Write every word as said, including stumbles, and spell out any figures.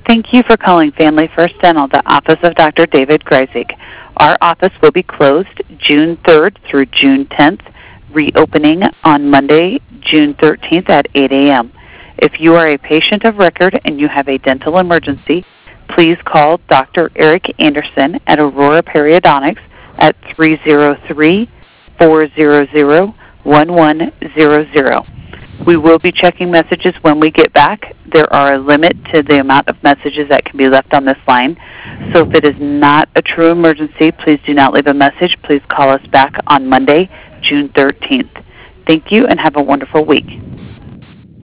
Thank you for calling Family First Dental, the office of Doctor David Greisig. Our office will be closed June third through June tenth, reopening on Monday, June thirteenth at eight a.m. If you are a patient of record and you have a dental emergency, please call Doctor Eric Anderson at Aurora Periodontics at three oh three, four hundred, eleven hundred. We will be checking messages when we get back. There are a limit to the amount of messages that can be left on this line. So if it is not a true emergency, please do not leave a message. Please call us back on Monday, June thirteenth. Thank you and have a wonderful week.